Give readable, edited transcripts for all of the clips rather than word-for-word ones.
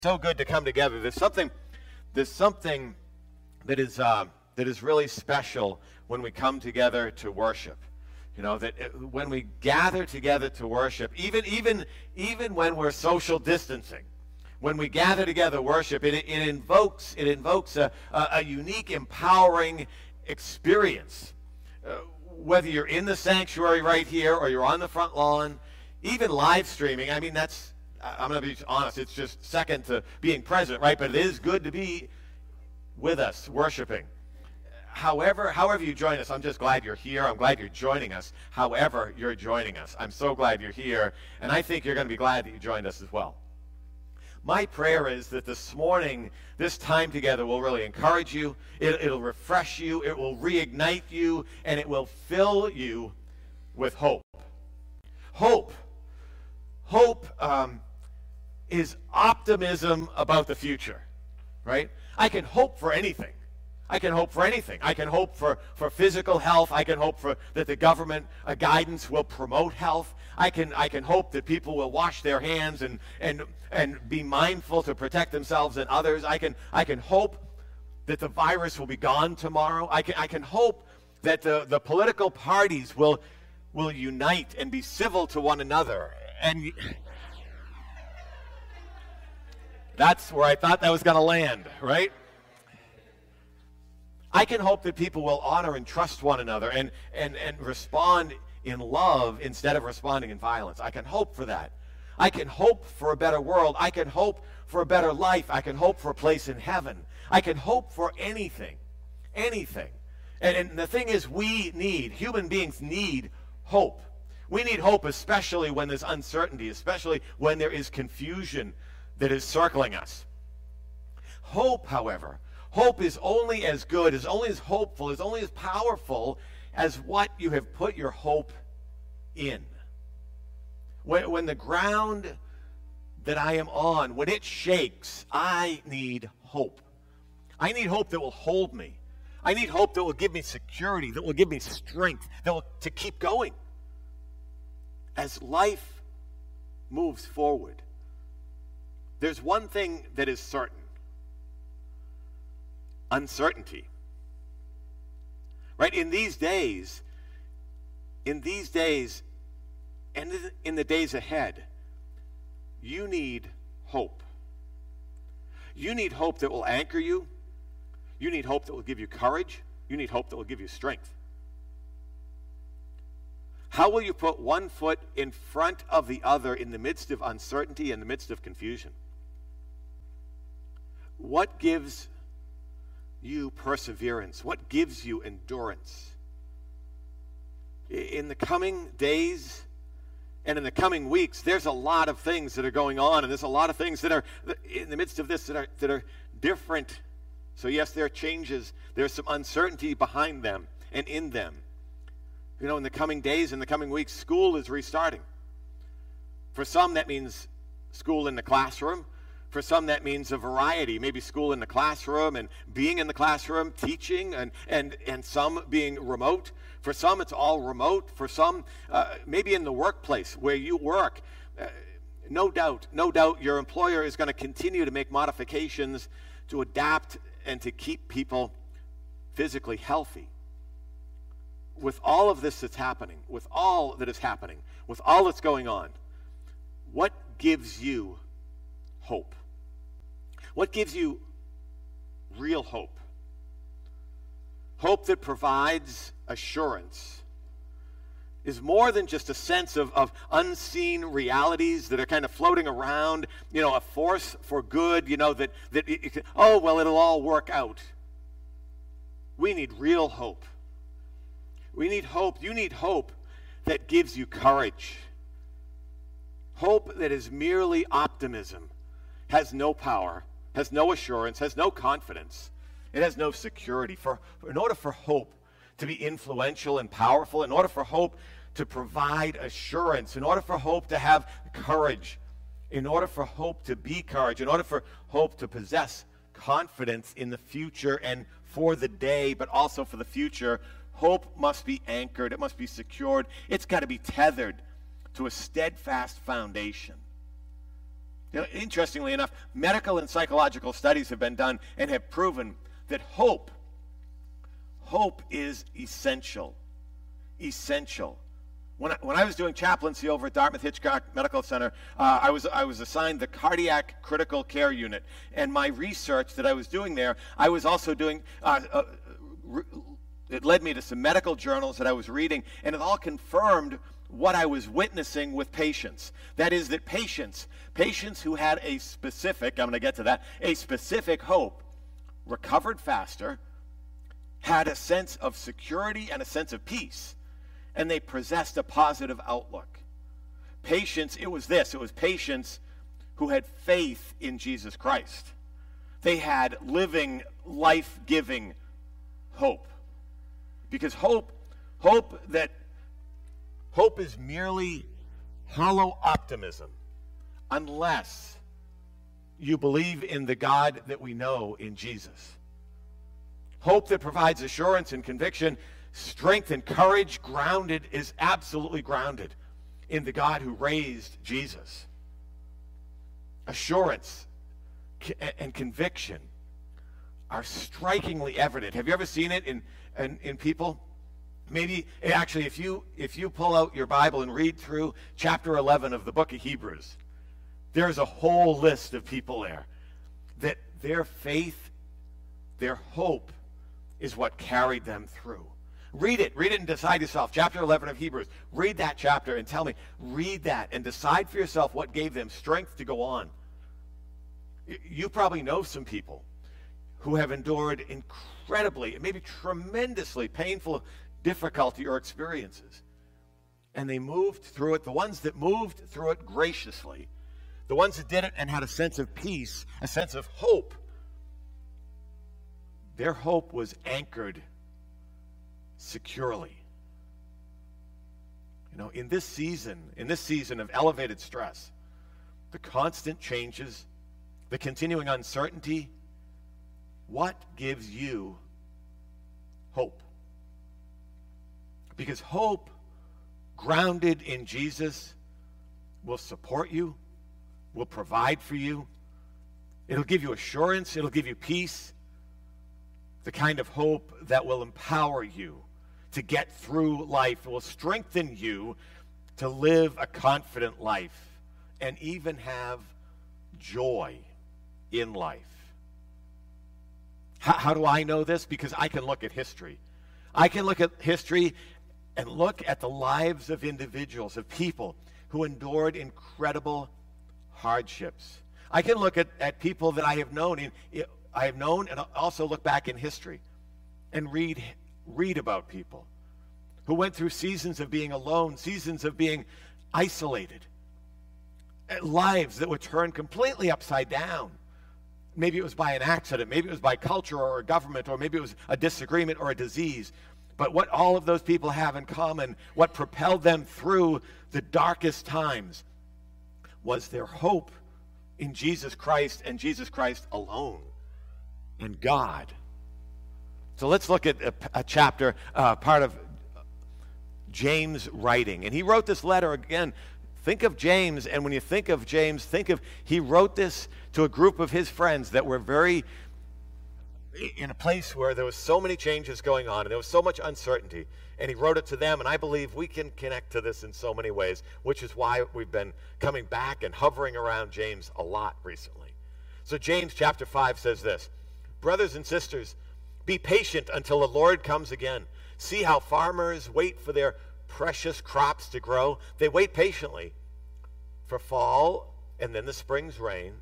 So good to come together. There's something that is really special when we come together to worship. You know, when we gather together to worship, even when we're social distancing, when we gather together to worship, it invokes a unique, empowering experience. Whether you're in the sanctuary right here or you're on the front lawn, even live streaming. I mean, I'm going to be honest, it's just second to being present, right? But it is good to be with us, worshiping. However you join us, I'm just glad you're here. I'm glad you're joining us. However you're joining us, I'm so glad you're here, and I think you're going to be glad that you joined us as well. My prayer is that this morning, this time together will really encourage you, it'll refresh you, it will reignite you, and it will fill you with hope. Hope is optimism about the future, right? I can hope for anything. I can hope for physical health. I can hope that the government guidance will promote health. I can hope that people will wash their hands and be mindful to protect themselves and others. I can hope that the virus will be gone tomorrow. I can hope that the political parties will unite and be civil to one another. And that's where I thought that was going to land, right? I can hope that people will honor and trust one another and respond in love instead of responding in violence. I can hope for that. I can hope for a better world. I can hope for a better life. I can hope for a place in heaven. I can hope for anything. And the thing is, human beings need hope. We need hope, especially when there's uncertainty, especially when there is confusion that is circling us. Hope, however, is only as good, is only as hopeful, is only as powerful as what you have put your hope in. When the ground that I am on, when it shakes, I need hope. I need hope that will hold me. I need hope that will give me security, that will give me strength, to keep going. As life moves forward, there's one thing that is certain. Uncertainty. Right? In these days, and in the days ahead, you need hope. You need hope that will anchor you. You need hope that will give you courage. You need hope that will give you strength. How will you put one foot in front of the other in the midst of uncertainty, in the midst of confusion? What gives you perseverance? What gives you endurance? In the coming days and in the coming weeks, there's a lot of things that are going on, and there's a lot of things that are in the midst of this that are different. So yes, there are changes. There's some uncertainty behind them and in them. You know, in the coming days, in the coming weeks, school is restarting. For some, that means school in the classroom. For some, that means a variety, maybe school in the classroom and being in the classroom, teaching, and some being remote. For some, it's all remote. For some, maybe in the workplace where you work. No doubt, your employer is going to continue to make modifications to adapt and to keep people physically healthy. With all of this that's happening, with all that is happening, with all that's going on, what gives you hope? What gives you real hope? Hope that provides assurance is more than just a sense of unseen realities that are kind of floating around, a force for good, that it'll all work out. We need real hope. We need hope. You need hope that gives you courage. Hope that is merely optimism, has no power, has no assurance, has no confidence. It has no security. In order for hope to be influential and powerful, in order for hope to provide assurance, in order for hope to have courage, in order for hope to be courage, in order for hope to possess confidence in the future and for the day, but also for the future, hope must be anchored. It must be secured. It's got to be tethered to a steadfast foundation. Interestingly enough, medical and psychological studies have been done and have proven that hope is essential. Essential. When I was doing chaplaincy over at Dartmouth Hitchcock Medical Center, I was assigned the cardiac critical care unit. And my research that I was doing there, I was also doing, it led me to some medical journals that I was reading, and it all confirmed what I was witnessing with patients. That is that patients who had a specific, I'm going to get to that, a specific hope, recovered faster, had a sense of security and a sense of peace, and they possessed a positive outlook. Patients, it was patients who had faith in Jesus Christ. They had living, life-giving hope. Because hope is merely hollow optimism unless you believe in the God that we know in Jesus. Hope that provides assurance and conviction, strength and courage, is absolutely grounded in the God who raised Jesus. Assurance and conviction are strikingly evident. Have you ever seen it in people? Maybe, actually, if you pull out your Bible and read through chapter 11 of the book of Hebrews, there's a whole list of people there that their faith, their hope is what carried them through. Read it and decide yourself. Chapter 11 of Hebrews. Read that chapter and tell me. Read that and decide for yourself what gave them strength to go on. You probably know some people who have endured incredibly, maybe tremendously painful difficulty or experiences. And they moved through it. The ones that moved through it graciously, the ones that did it and had a sense of peace, a sense of hope, their hope was anchored securely. In this season of elevated stress, the constant changes, the continuing uncertainty, what gives you hope? Because hope grounded in Jesus will support you, will provide for you. It'll give you assurance. It'll give you peace. The kind of hope that will empower you to get through life. It will strengthen you to live a confident life and even have joy in life. How do I know this? Because I can look at history. I can look at history and look at the lives of individuals, of people who endured incredible hardships. I can look at people that I have known, and also look back in history and read about people who went through seasons of being alone, seasons of being isolated, lives that were turned completely upside down. Maybe it was by an accident, maybe it was by culture or a government, or maybe it was a disagreement or a disease. But what all of those people have in common, what propelled them through the darkest times, was their hope in Jesus Christ and Jesus Christ alone, and God. So let's look at a chapter, part of James' writing. And he wrote this letter again. Think of James, and when you think of James, he wrote this to a group of his friends that were in a place where there was so many changes going on, and there was so much uncertainty, and he wrote it to them, and I believe we can connect to this in so many ways, which is why we've been coming back and hovering around James a lot recently. So James chapter 5 says this: "Brothers and sisters, be patient until the Lord comes again. See how farmers wait for their precious crops to grow. They wait patiently for fall and then the spring's rain.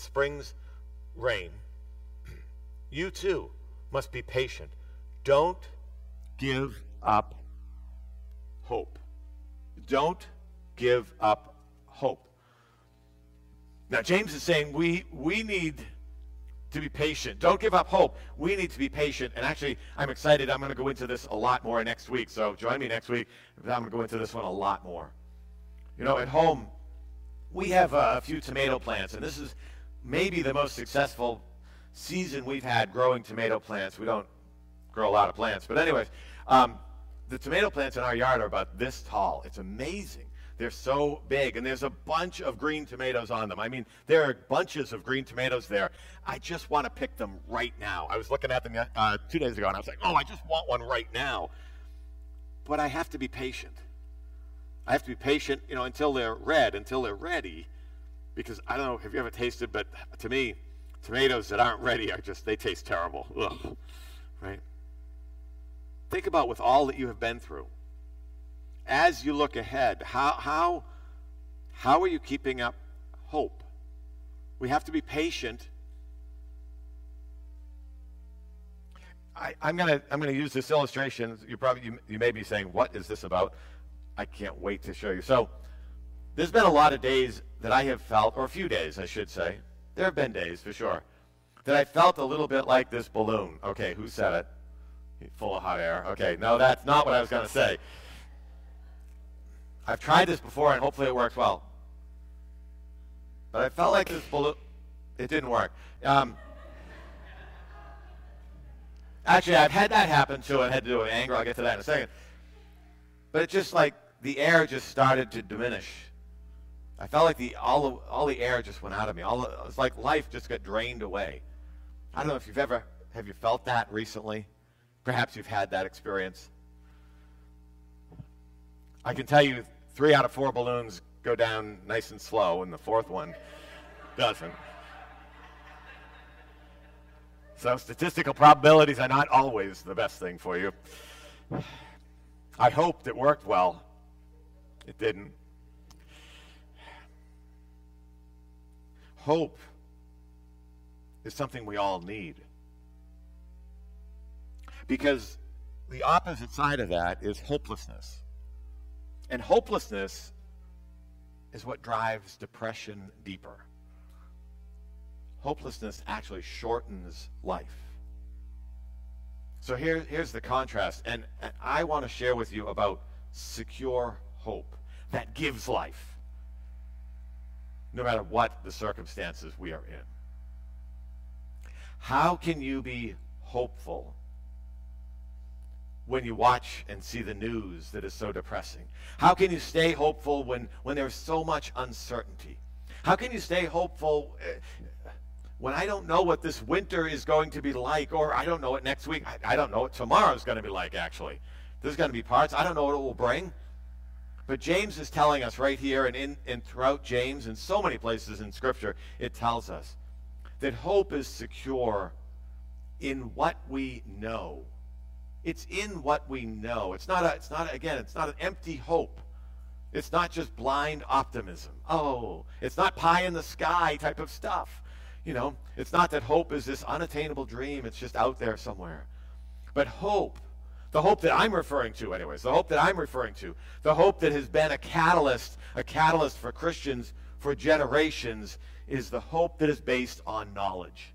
You too must be patient. Don't give up hope." Don't give up hope. Now James is saying we need to be patient. Don't give up hope. We need to be patient. And actually, I'm excited. I'm going to go into this a lot more next week. So join me next week. I'm going to go into this one a lot more. At home, we have a few tomato plants, and this is maybe the most successful season we've had growing tomato plants. We don't grow a lot of plants. But anyways, the tomato plants in our yard are about this tall. It's amazing They're so big, and there's a bunch of green tomatoes on them. I mean, there are bunches of green tomatoes there. I just want to pick them right now. I was looking at them 2 days ago, and I was like, oh, I just want one right now. But I have to be patient. I have to be patient, until they're red, until they're ready. Because I don't know, have you ever tasted, but to me, tomatoes that aren't ready they taste terrible. Ugh. Right? Think about with all that you have been through. As you look ahead, how are you keeping up hope? We have to be patient. I'm gonna use this illustration. You may be saying, what is this about? I can't wait to show you. So there's been a lot of days that I have felt, or a few days I should say, there have been days for sure, that I felt a little bit like this balloon. Okay, who said it? Full of hot air. Okay, no, that's not what I was gonna say. I've tried this before and hopefully it works well. But I felt like this balloon, it didn't work. Actually, I've had that happen too. It had to do with anger. I'll get to that in a second. But it's just like the air just started to diminish. I felt like all the air just went out of me. It's like life just got drained away. I don't know if have you felt that recently? Perhaps you've had that experience. I can tell you 3 out of 4 balloons go down nice and slow, and the 4th one doesn't. So statistical probabilities are not always the best thing for you. I hoped it worked well. It didn't. Hope is something we all need. Because the opposite side of that is hopelessness. And hopelessness is what drives depression deeper. Hopelessness actually shortens life. So here's the contrast. And I want to share with you about secure hope that gives life, no matter what the circumstances we are in. How can you be hopeful when you watch and see the news that is so depressing? How can you stay hopeful when there's so much uncertainty? How can you stay hopeful when I don't know what this winter is going to be like, or I don't know what next week, I don't know what tomorrow is going to be like, actually. There's going to be parts, I don't know what it will bring. But James is telling us right here, and throughout James, and so many places in Scripture, it tells us that hope is secure in what we know. It's in what we know. It's not an empty hope. It's not just blind optimism. Oh, it's not pie in the sky type of stuff. It's not that hope is this unattainable dream. It's just out there somewhere. But hope, the hope that I'm referring to anyways, the hope that has been a catalyst for Christians for generations, is the hope that is based on knowledge.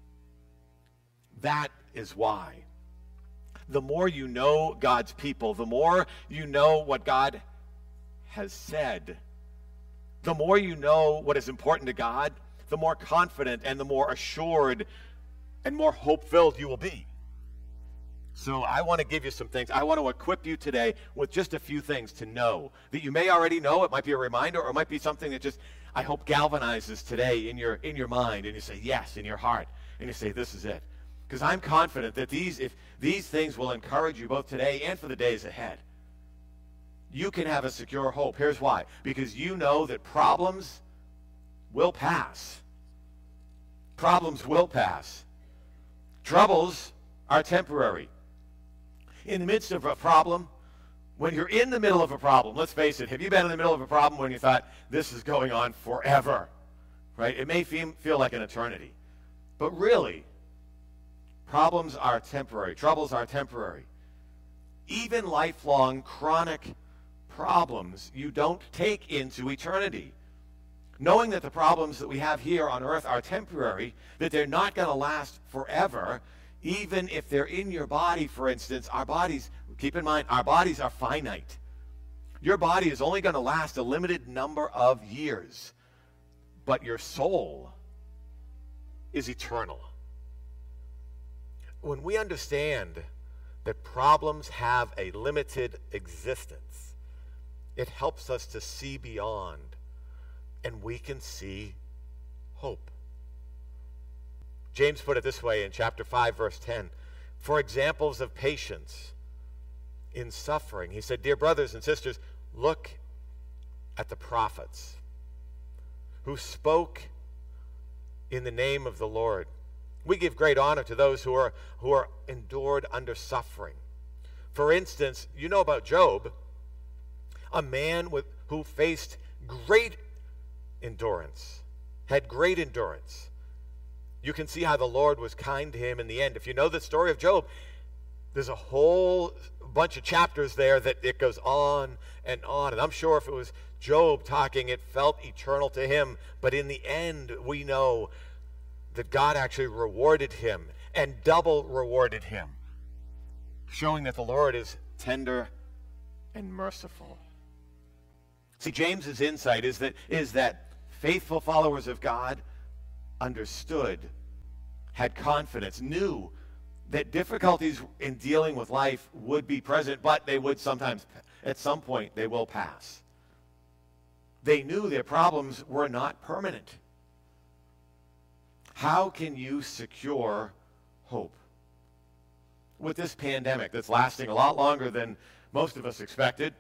That is why. The more you know God's people, the more you know what God has said, the more you know what is important to God, the more confident and the more assured and more hope-filled you will be. So I want to give you some things. I want to equip you today with just a few things to know that you may already know. It might be a reminder, or it might be something that just, I hope, galvanizes today in your mind, and you say yes in your heart, and you say, this is it. Because I'm confident that if these things will encourage you both today and for the days ahead. You can have a secure hope. Here's why. Because you know that problems will pass. Problems will pass. Troubles are temporary. In the midst of a problem, when you're in the middle of a problem, let's face it, have you been in the middle of a problem when you thought, this is going on forever? Right? It may feel like an eternity. But really, problems are temporary. Troubles are temporary. Even lifelong chronic problems you don't take into eternity. Knowing that the problems that we have here on earth are temporary, that they're not going to last forever, even if they're in your body, for instance, our bodies, keep in mind, our bodies are finite. Your body is only going to last a limited number of years, but your soul is eternal. When we understand that problems have a limited existence, It helps us to see beyond, and we can see hope. James put it this way in chapter 5, verse 10. For examples of patience in suffering, he said, dear brothers and sisters, look at the prophets who spoke in the name of the Lord. We give great honor to those who are endured under suffering. For instance, you know about Job, a man who faced great endurance, had great endurance. You can see how the Lord was kind to him in the end. If you know the story of Job, there's a whole bunch of chapters there that it goes on. And I'm sure if it was Job talking, it felt eternal to him. But in the end, we know that God actually rewarded him and double rewarded him, showing that the Lord is tender and merciful. See, James's insight is that faithful followers of God understood, had confidence, knew that difficulties in dealing with life would be present, but they would sometimes, at some point, they will pass. They knew their problems were not permanent. How can you secure hope? With this pandemic that's lasting a lot longer than most of us expected,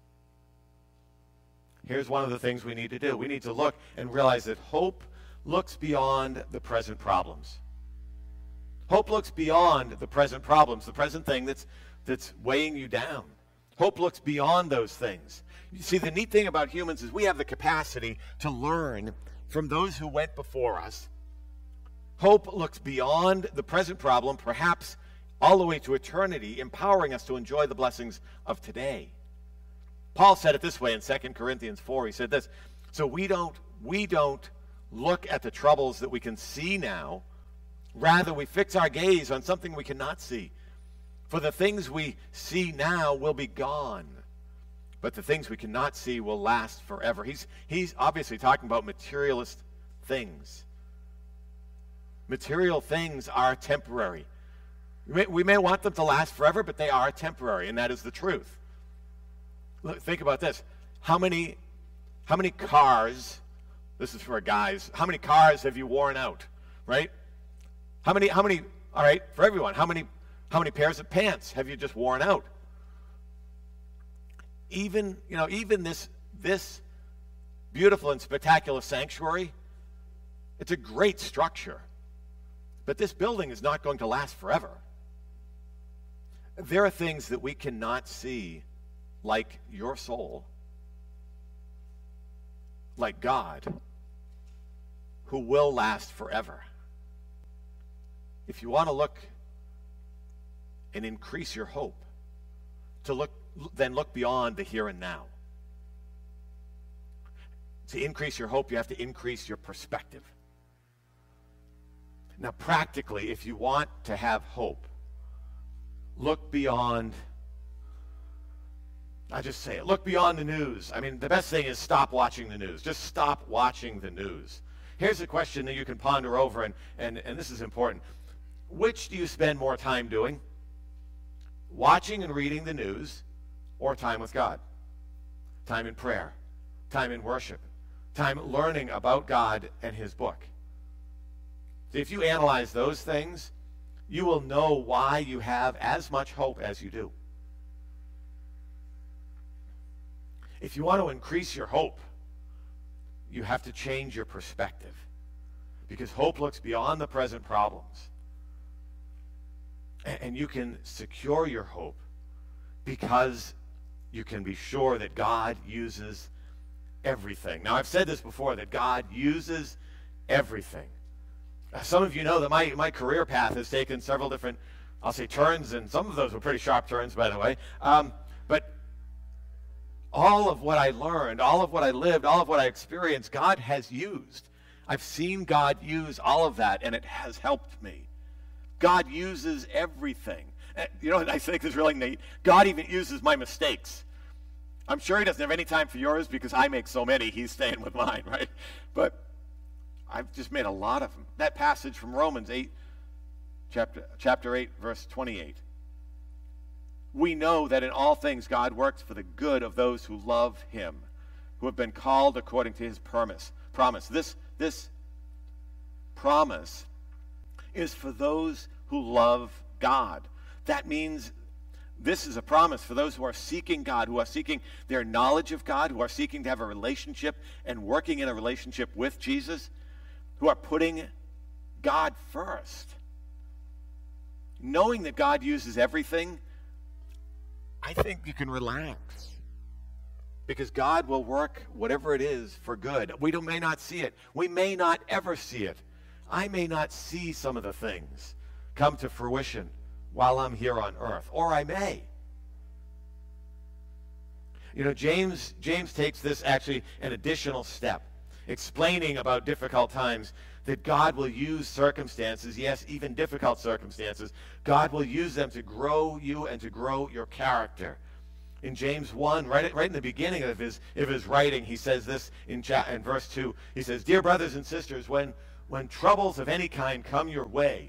here's one of the things we need to do. We need to look and realize that hope looks beyond the present problems. Hope looks beyond the present problems, the present thing that's weighing you down. Hope looks beyond those things. You see, the neat thing about humans is we have the capacity to learn from those who went before us. Hope looks beyond the present problem, perhaps all the way to eternity, empowering us to enjoy the blessings of today. Paul said it this way in 2 Corinthians 4. He said this, so we don't look at the troubles that we can see now. Rather, we fix our gaze on something we cannot see. For the things we see now will be gone, but the things we cannot see will last forever. He's obviously talking about materialist things. Material things are temporary. We may want them to last forever, but they are temporary, and that is the truth. Look, think about this. How many cars, this is for guys, how many cars have you worn out, right? How many, all right, for everyone, how many pairs of pants have you just worn out? Even this beautiful and spectacular sanctuary, it's a great structure, but this building is not going to last forever. There are things that we cannot see, like your soul, like God, who will last forever. If you want to look and increase your hope, then look beyond the here and now. To increase your hope, you have to increase your perspective. Now, practically, if you want to have hope, look beyond, I just say it, look beyond the news. I mean, the best thing is stop watching the news. Just stop watching the news. Here's a question that you can ponder over, and this is important. Which do you spend more time doing? Watching and reading the news, or time with God? Time in prayer, time in worship, time learning about God and His book. So if you analyze those things, you will know why you have as much hope as you do. If you want to increase your hope, you have to change your perspective, because hope looks beyond the present problems. And you can secure your hope because you can be sure that God uses everything. Now, I've said this before, that God uses everything. Some of you know that my career path has taken several different, I'll say, turns, and some of those were pretty sharp turns, by the way. But all of what I learned, all of what I lived, all of what I experienced, God has used. I've seen God use all of that, and it has helped me. God uses everything. You know what I think is really neat? God even uses my mistakes. I'm sure He doesn't have any time for yours because I make so many. He's staying with mine, right? But I've just made a lot of them. That passage from Romans 8, chapter 8, verse 28. we know that in all things God works for the good of those who love him, who have been called according to his promise. This promise is for those who love God. That means this is a promise for those who are seeking God, who are seeking their knowledge of God, who are seeking to have a relationship and working in a relationship with Jesus, who are putting God first. Knowing that God uses everything, I think you can relax. Because God will work whatever it is for good. We may not see it. We may not ever see it. I may not see some of the things come to fruition while I'm here on earth, or I may. You know, James takes this actually an additional step, explaining about difficult times, that God will use circumstances, yes, even difficult circumstances. God will use them to grow you and to grow your character. In James 1, right in the beginning of his writing, he says this in verse 2. He says, "Dear brothers and sisters, when troubles of any kind come your way,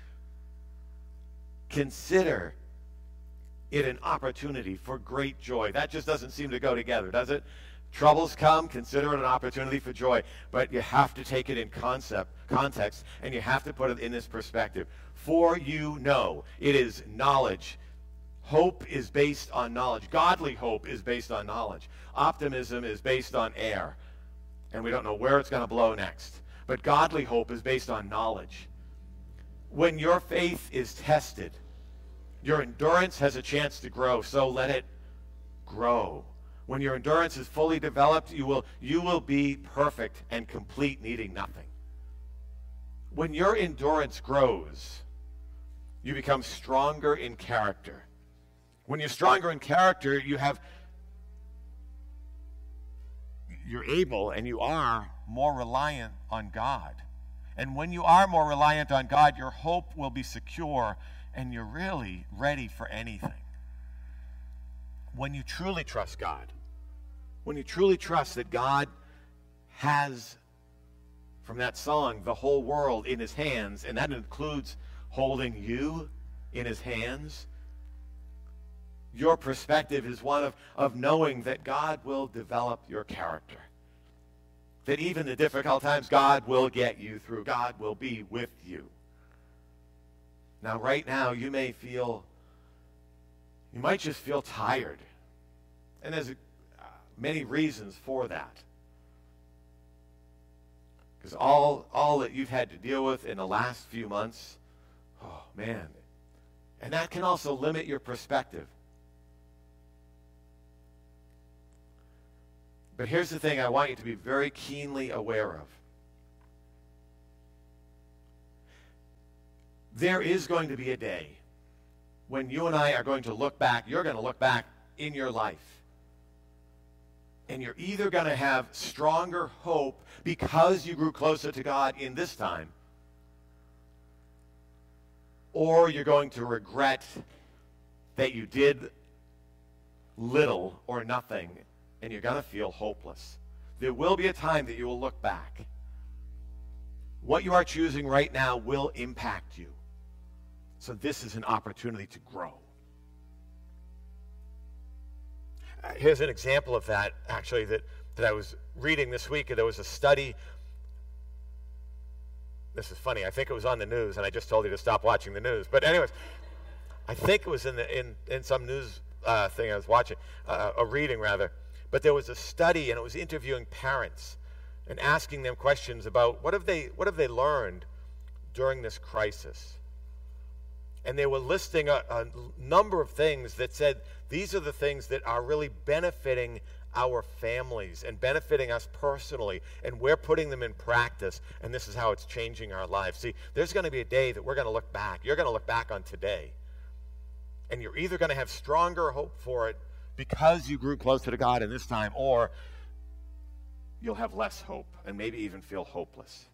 consider it an opportunity for great joy." That just doesn't seem to go together, does it? Troubles come, consider it an opportunity for joy. But you have to take it in context, and you have to put it in this perspective. For you know, it is knowledge. Hope is based on knowledge. Godly hope is based on knowledge. Optimism is based on air, and we don't know where it's going to blow next. But godly hope is based on knowledge. When your faith is tested, your endurance has a chance to grow, so let it grow. When your endurance is fully developed, you will be perfect and complete, needing nothing. When your endurance grows, you become stronger in character. When you're stronger in character, you're able and you are more reliant on God. And when you are more reliant on God, your hope will be secure and you're really ready for anything. When you truly trust God, when you truly trust that God has, from that song, the whole world in his hands, and that includes holding you in his hands, your perspective is one of knowing that God will develop your character. That even the difficult times, God will get you through. God will be with you. Now, right now, you might just feel tired. And there's many reasons for that. Because all that you've had to deal with in the last few months, oh man. And that can also limit your perspective. But here's the thing I want you to be very keenly aware of. There is going to be a day when you and I are going to look back, you're going to look back in your life. And you're either going to have stronger hope because you grew closer to God in this time, or you're going to regret that you did little or nothing, and you're going to feel hopeless. There will be a time that you will look back. What you are choosing right now will impact you. So this is an opportunity to grow. Here's an example of that, actually, that I was reading this week. There was a study. This is funny. I think it was on the news, and I just told you to stop watching the news. But anyways, I think it was in some news thing I was watching, a reading rather. But there was a study, and it was interviewing parents and asking them questions about what have they learned during this crisis. And they were listing a number of things that said these are the things that are really benefiting our families and benefiting us personally, and we're putting them in practice, and this is how it's changing our lives. See, there's going to be a day that we're going to look back. You're going to look back on today, and you're either going to have stronger hope for it because you grew closer to God in this time, or you'll have less hope and maybe even feel hopeless.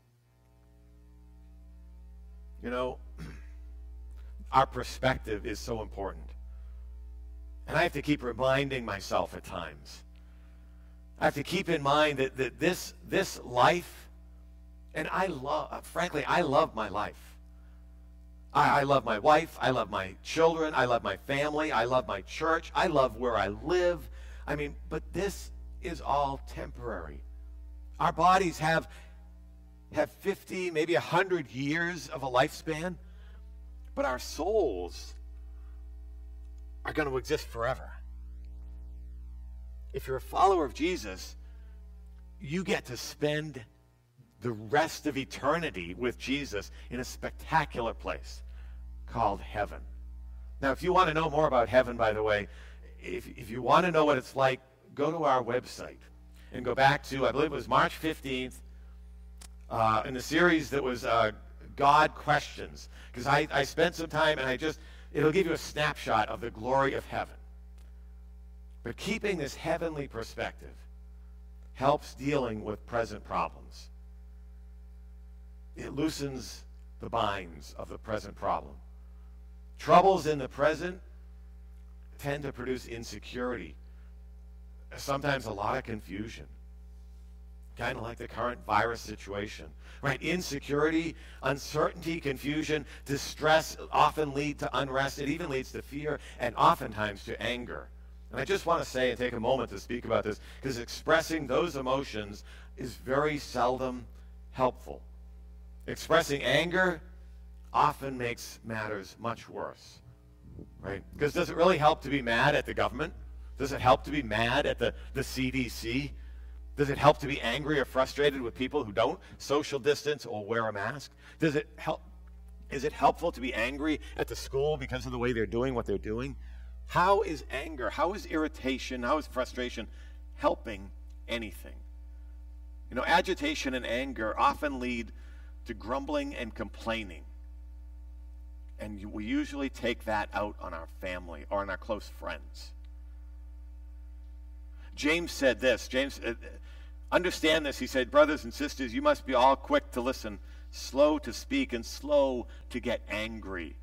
You know, our perspective is so important. And I have to keep reminding myself at times. I have to keep in mind that this life, and frankly, I love my life. I love my wife. I love my children. I love my family. I love my church. I love where I live. I mean, but this is all temporary. Our bodies have 50, maybe 100 years of a lifespan, but our souls are going to exist forever. If you're a follower of Jesus, you get to spend the rest of eternity with Jesus in a spectacular place called heaven. Now, if you want to know more about heaven, by the way, if you want to know what it's like, go to our website and go back to, I believe it was March 15th, in the series that was God Questions, because I spent some time and it'll give you a snapshot of the glory of heaven. But keeping this heavenly perspective helps dealing with present problems. It loosens the binds of the present problem. Troubles in the present tend to produce insecurity, sometimes a lot of confusion, kind of like the current virus situation, right? Insecurity, uncertainty, confusion, distress often lead to unrest. It even leads to fear and oftentimes to anger. And I just want to say and take a moment to speak about this, because expressing those emotions is very seldom helpful. Expressing anger often makes matters much worse, right? Because does it really help to be mad at the government? Does it help to be mad at the CDC? Does it help to be angry or frustrated with people who don't social distance or wear a mask? Is it helpful to be angry at the school because of the way they're doing what they're doing? How is anger, how is irritation, how is frustration helping anything? You know, agitation and anger often lead to grumbling and complaining. And we usually take that out on our family or on our close friends. James said this. James, understand this. He said, brothers and sisters, you must be all quick to listen, slow to speak, and slow to get angry.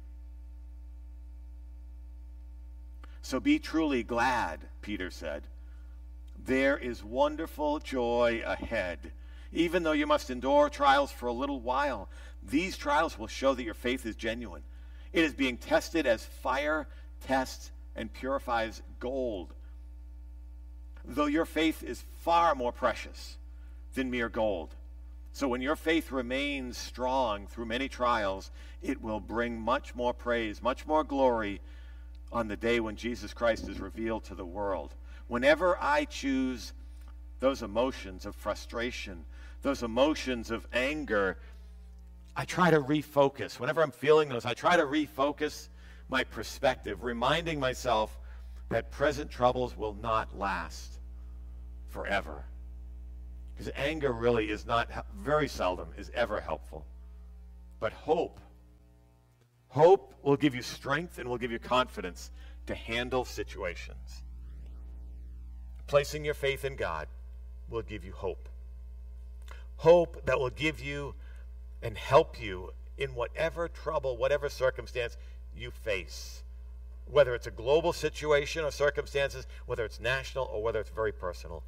So be truly glad, Peter said. There is wonderful joy ahead. Even though you must endure trials for a little while, these trials will show that your faith is genuine. It is being tested as fire tests and purifies gold. Though your faith is far more precious than mere gold. So when your faith remains strong through many trials, it will bring much more praise, much more glory on the day when Jesus Christ is revealed to the world. Whenever I choose those emotions of frustration, those emotions of anger, I try to refocus. Whenever I'm feeling those, I try to refocus my perspective, reminding myself that present troubles will not last forever. Because anger really is not, very seldom, is ever helpful. But hope will give you strength and will give you confidence to handle situations. Placing your faith in God will give you hope. Hope that will give you and help you in whatever trouble, whatever circumstance you face. Whether it's a global situation or circumstances, whether it's national or whether it's very personal.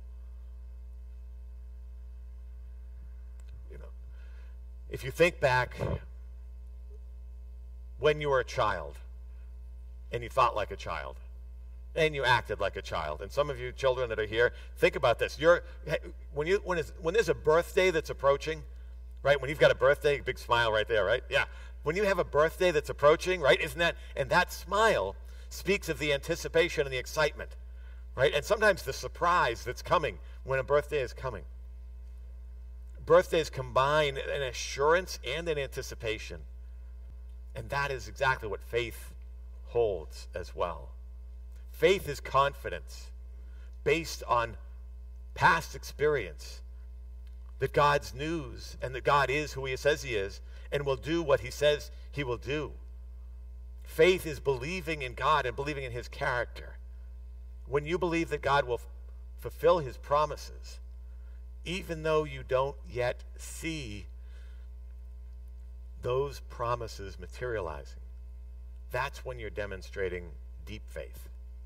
You know, if you think back when you were a child and you thought like a child and you acted like a child, and some of you children that are here, think about this. When there's a birthday that's approaching, right? When you've got a birthday, big smile right there, right? Yeah. When you have a birthday that's approaching, right? And that smile speaks of the anticipation and the excitement, right? And sometimes the surprise that's coming when a birthday is coming. Birthdays combine an assurance and an anticipation. And that is exactly what faith holds as well. Faith is confidence based on past experience that God's news and that God is who he says he is and will do what he says he will do. Faith is believing in God and believing in his character. When you believe that God will fulfill his promises, even though you don't yet see those promises materializing, that's when you're demonstrating deep faith.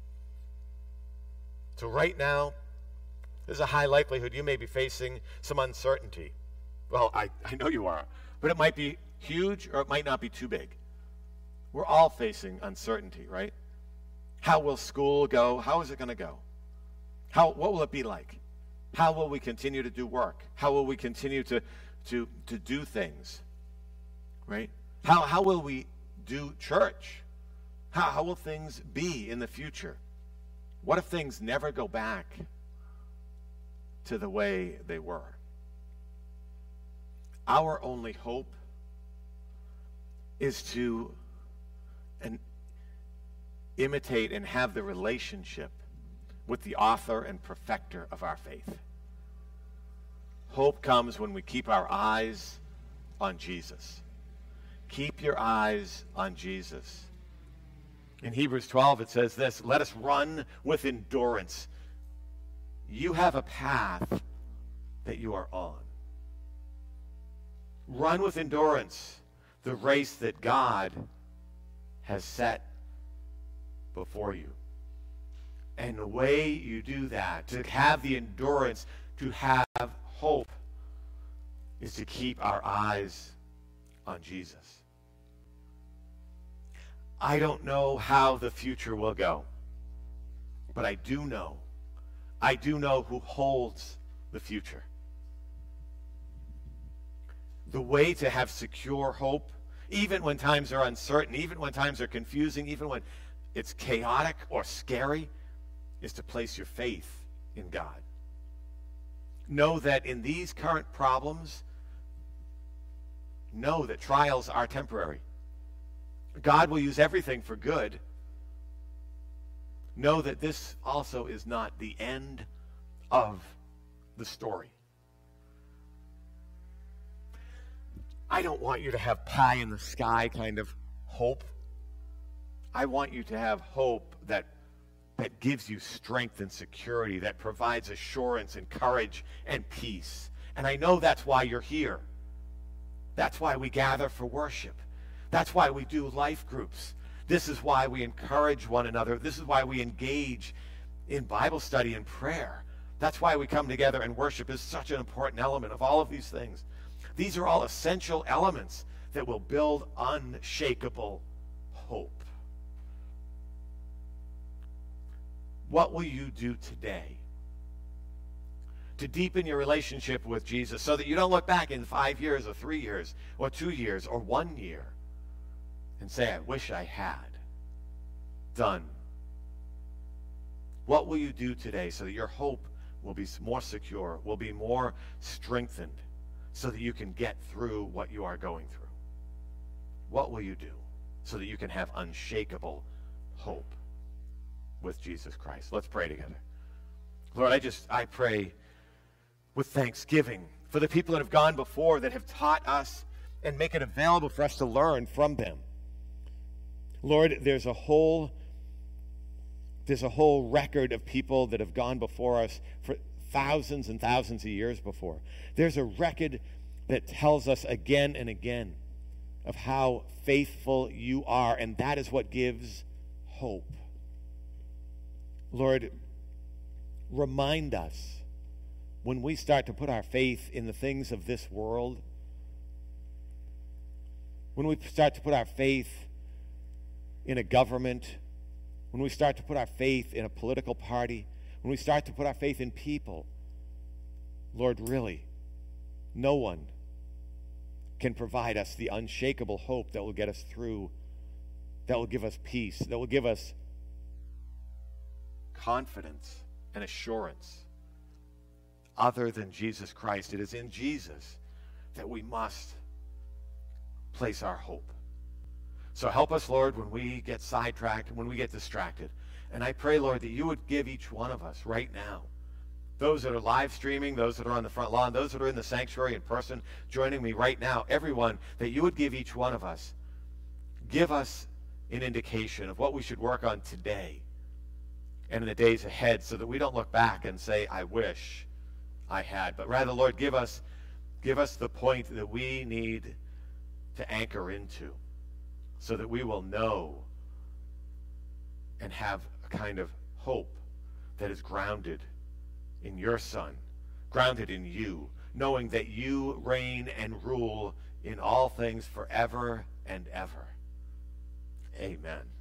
So right now, there's a high likelihood you may be facing some uncertainty. Well, I know you are, but it might be huge or it might not be too big. We're all facing uncertainty, right? How will school go? How is it going to go? What will it be like? How will we continue to do work? How will we continue to do things, right? How will we do church? How will things be in the future? What if things never go back to the way they were? Our only hope is to imitate and have the relationship with the author and perfecter of our faith. Hope comes when we keep our eyes on Jesus. Keep your eyes on Jesus. In Hebrews 12 it says this, let us run with endurance. You have a path that you are on. Run with endurance the race that God has set before you. And the way you do that, to have the endurance, to have hope, is to keep our eyes on Jesus. I don't know how the future will go, but I do know who holds the future. The way to have secure hope, even when times are uncertain, even when times are confusing, even when it's chaotic or scary, is to place your faith in God. Know that in these current problems, know that trials are temporary. God will use everything for good. Know that this also is not the end of the story. I don't want you to have pie in the sky kind of hope. I want you to have hope that gives you strength and security, that provides assurance and courage and peace. And I know that's why you're here. That's why we gather for worship. That's why we do life groups. This is why we encourage one another. This is why we engage in Bible study and prayer. That's why we come together, and worship is such an important element of all of these things. These are all essential elements that will build unshakable hope. What will you do today to deepen your relationship with Jesus so that you don't look back in 5 years or 3 years or 2 years or 1 year and say, I wish I had done? What will you do today so that your hope will be more secure, will be more strengthened, so that you can get through what you are going through? What will you do so that you can have unshakable hope with Jesus Christ? Let's pray together. Lord, I pray with thanksgiving for the people that have gone before, that have taught us and make it available for us to learn from them. Lord, there's a whole record of people that have gone before us for thousands and thousands of years before. There's a record that tells us again and again of how faithful you are, and that is what gives hope. Lord, remind us when we start to put our faith in the things of this world, when we start to put our faith in a government, when we start to put our faith in a political party, when we start to put our faith in people, Lord, really, no one can provide us the unshakable hope that will get us through, that will give us peace, that will give us confidence and assurance other than Jesus Christ. It is in Jesus that we must place our hope. So help us, Lord, when we get sidetracked, when we get distracted. And I pray, Lord, that you would give each one of us right now, those that are live streaming, those that are on the front lawn, those that are in the sanctuary in person, joining me right now, everyone, that you would give each one of us, give us an indication of what we should work on today and in the days ahead, so that we don't look back and say, I wish I had. But rather, Lord, give us the point that we need to anchor into, so that we will know and have a kind of hope that is grounded in your Son, grounded in you, knowing that you reign and rule in all things forever and ever. Amen.